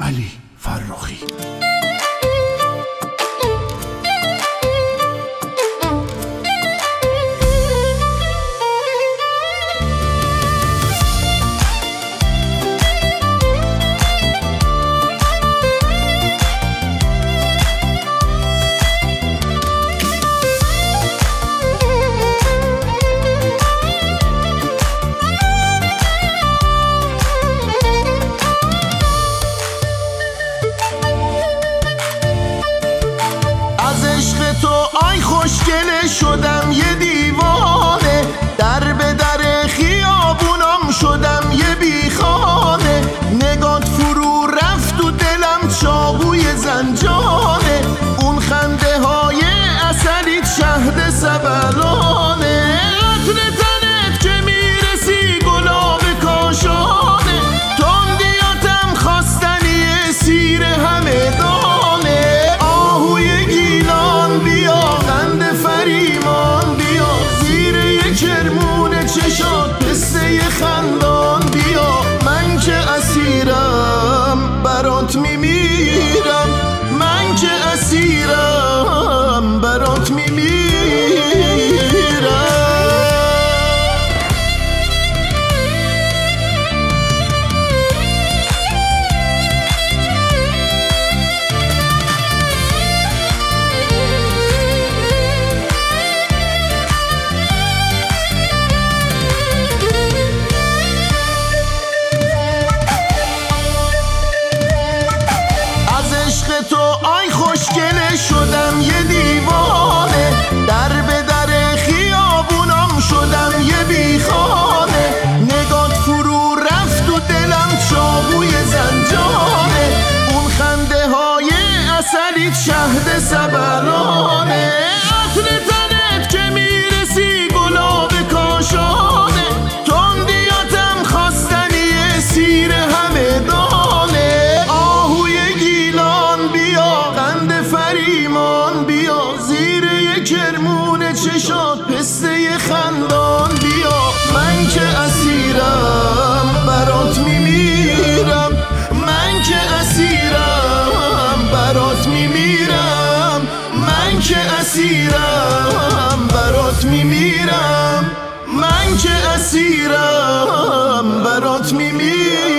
علی فرخی. آی خوشگله شدم یه دیوانه، در به در خیابونم شدم یه بیخانه، نگات فرو رفت و دلم چاقوی زنجانه، اون خنده های عسلیت شهد سبلانه، عطر تنت که میرسی گلاب کاشانه، تندیاتم خواستنی سیر همدانه، آهوی گیلان بیا قند فریمان بیا، زیر یک کرمون چشات پسته خندان بیا، من که اسیرم برات میمیرم، من که اسیرم برات میمیرم. تو آی خوشگله شدم یه دیوانه، در به در خیابونم شدم یه بیخانه، نگات فرو رفت و دلم چاقوی زنجانه، اون خنده های عسلیت شهد سبلانه، عطر تنت که میرسی گلاب کاشانه، تندیاتم خواستنی سیر همدانه، آهوی گیلان بیا قند فریمان بیا، زیر یک کرمون چشات پسته خندان بیا، من که اسیرم برات میمیرم، من که اسیرم برات میمیرم، من که اسیرم برات میمیرم، من که اسیرم برات میمیرم.